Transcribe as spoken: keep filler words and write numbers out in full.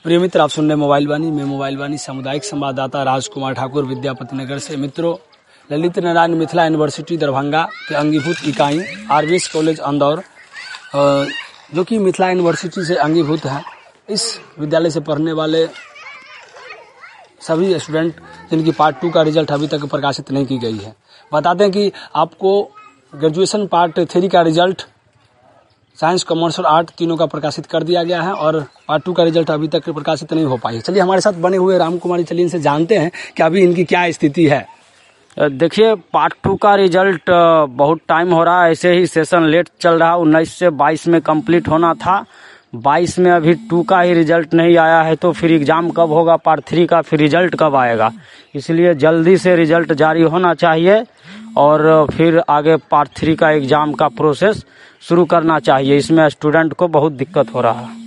प्रिय मित्र, आप सुन रहे मोबाइल वाणी में मोबाइल वाणी सामुदायिक संवाददाता राजकुमार ठाकुर विद्यापति नगर से। मित्रों, ललित नारायण मिथिला यूनिवर्सिटी दरभंगा के अंगीभूत इकाई आरवीएस कॉलेज अंदौर, जो कि मिथिला यूनिवर्सिटी से अंगीभूत है, इस विद्यालय से पढ़ने वाले सभी स्टूडेंट जिनकी पार्ट टू का रिजल्ट अभी तक प्रकाशित नहीं की गई है। बताते हैं कि आपको ग्रेजुएशन पार्ट थ्री का रिजल्ट साइंस, कॉमर्स और आर्ट तीनों का प्रकाशित कर दिया गया है और पार्ट टू का रिजल्ट अभी तक प्रकाशित नहीं हो पाई है। चलिए, हमारे साथ बने हुए राम कुमारी, चलिए इनसे जानते हैं कि अभी इनकी क्या स्थिति है। देखिए, पार्ट टू का रिजल्ट बहुत टाइम हो रहा है, ऐसे ही सेशन लेट चल रहा है। उन्नीस से बाईस में कंप्लीट होना था, बाईस में अभी टू का ही रिजल्ट नहीं आया है, तो फिर एग्जाम कब होगा पार्ट थ्री का, फिर रिजल्ट कब आएगा। इसलिए जल्दी से रिजल्ट जारी होना चाहिए और फिर आगे पार्ट थ्री का एग्जाम का प्रोसेस शुरू करना चाहिए। इसमें स्टूडेंट को बहुत दिक्कत हो रहा है।